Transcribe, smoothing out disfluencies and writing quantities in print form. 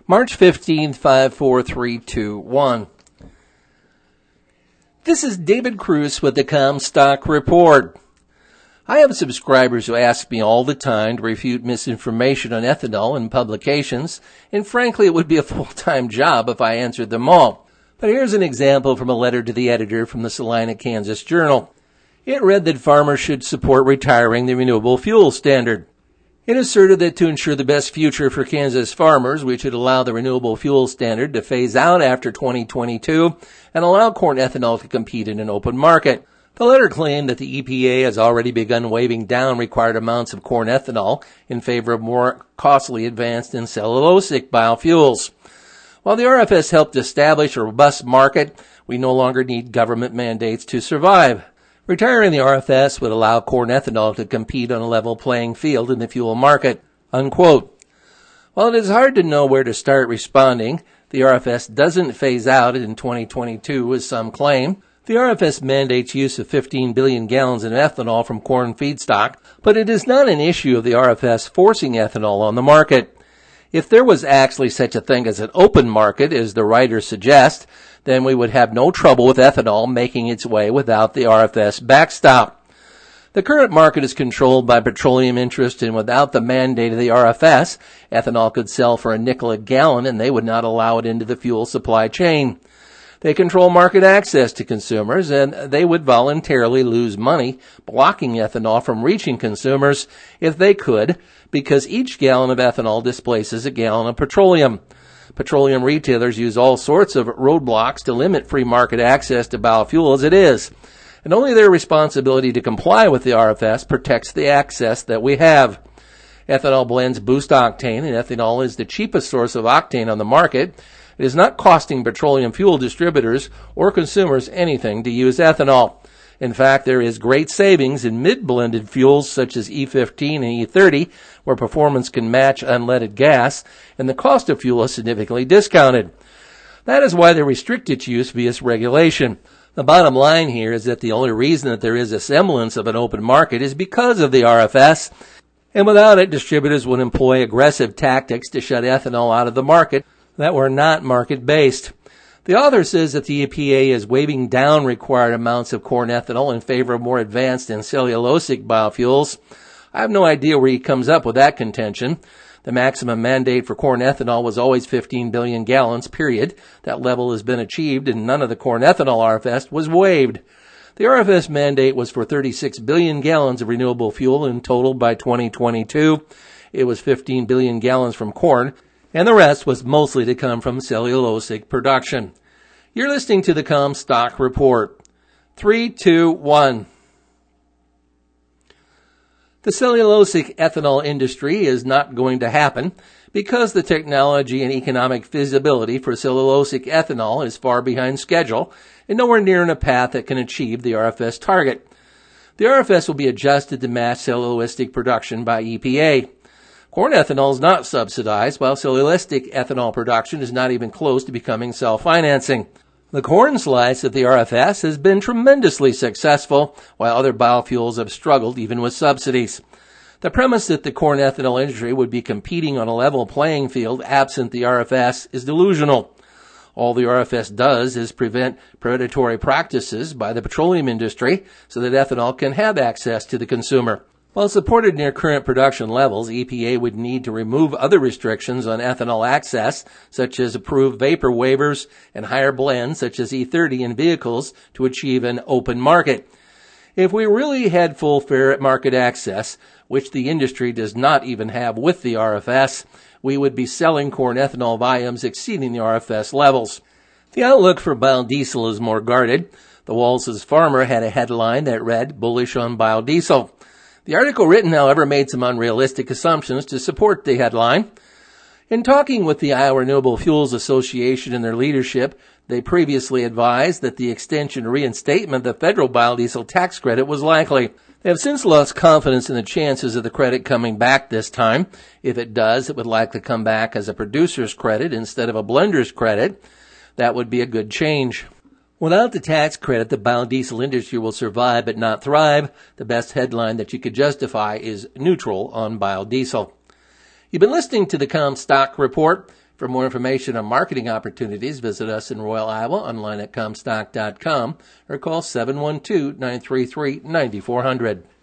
March 15th, 54321. This is David Cruz with the Comstock Report. I have subscribers who ask me all the time to refute misinformation on ethanol in publications, and frankly it would be a full-time job if I answered them all. But here's an example from a letter to the editor from the Salina, Kansas Journal. It read that farmers should support retiring the renewable fuel standard. It asserted that to ensure the best future for Kansas farmers, we should allow the renewable fuel standard to phase out after 2022 and allow corn ethanol to compete in an open market. The letter claimed that the EPA has already begun waving down required amounts of corn ethanol in favor of more costly advanced and cellulosic biofuels. While the RFS helped establish a robust market, we no longer need government mandates to survive. Retiring the RFS would allow corn ethanol to compete on a level playing field in the fuel market, unquote. While it is hard to know where to start responding, the RFS doesn't phase out in 2022 as some claim. The RFS mandates use of 15 billion gallons of ethanol from corn feedstock, but it is not an issue of the RFS forcing ethanol on the market. If there was actually such a thing as an open market, as the writers suggest, then we would have no trouble with ethanol making its way without the RFS backstop. The current market is controlled by petroleum interests, and without the mandate of the RFS, ethanol could sell for a nickel a gallon and they would not allow it into the fuel supply chain. They control market access to consumers, and they would voluntarily lose money blocking ethanol from reaching consumers if they could, because each gallon of ethanol displaces a gallon of petroleum. Petroleum retailers use all sorts of roadblocks to limit free market access to biofuel as it is, and only their responsibility to comply with the RFS protects the access that we have. Ethanol blends boost octane, and ethanol is the cheapest source of octane on the market. It is not costing petroleum fuel distributors or consumers anything to use ethanol. In fact, there is great savings in mid-blended fuels such as E15 and E30, where performance can match unleaded gas, and the cost of fuel is significantly discounted. That is why they restrict its use via regulation. The bottom line here is that the only reason that there is a semblance of an open market is because of the RFS, and without it, distributors would employ aggressive tactics to shut ethanol out of the market that were not market-based. The author says that the EPA is waving down required amounts of corn ethanol in favor of more advanced and cellulosic biofuels. I have no idea where he comes up with that contention. The maximum mandate for corn ethanol was always 15 billion gallons, period. That level has been achieved, and none of the corn ethanol RFS was waived. The RFS mandate was for 36 billion gallons of renewable fuel in total by 2022. It was 15 billion gallons from corn, and the rest was mostly to come from cellulosic production. You're listening to the Comstock Report. 3, 2, 1. The cellulosic ethanol industry is not going to happen because the technology and economic feasibility for cellulosic ethanol is far behind schedule and nowhere near in a path that can achieve the RFS target. The RFS will be adjusted to match cellulosic production by EPA. Corn ethanol is not subsidized, while cellulosic ethanol production is not even close to becoming self-financing. The corn slice of the RFS has been tremendously successful, while other biofuels have struggled even with subsidies. The premise that the corn ethanol industry would be competing on a level playing field absent the RFS is delusional. All the RFS does is prevent predatory practices by the petroleum industry so that ethanol can have access to the consumer. While supported near current production levels, EPA would need to remove other restrictions on ethanol access, such as approve vapor waivers and higher blends, such as E30 in vehicles, to achieve an open market. If we really had full fair market access, which the industry does not even have with the RFS, we would be selling corn ethanol volumes exceeding the RFS levels. The outlook for biodiesel is more guarded. The Walls' Farmer had a headline that read, "Bullish on biodiesel." The article written, however, made some unrealistic assumptions to support the headline. In talking with the Iowa Renewable Fuels Association and their leadership, they previously advised that the extension or reinstatement of the federal biodiesel tax credit was likely. They have since lost confidence in the chances of the credit coming back this time. If it does, it would likely come back as a producer's credit instead of a blender's credit. That would be a good change. Without the tax credit, the biodiesel industry will survive but not thrive. The best headline that you could justify is neutral on biodiesel. You've been listening to the Comstock Report. For more information on marketing opportunities, visit us in Royal, Iowa, online at Comstock.com, or call 712-933-9400.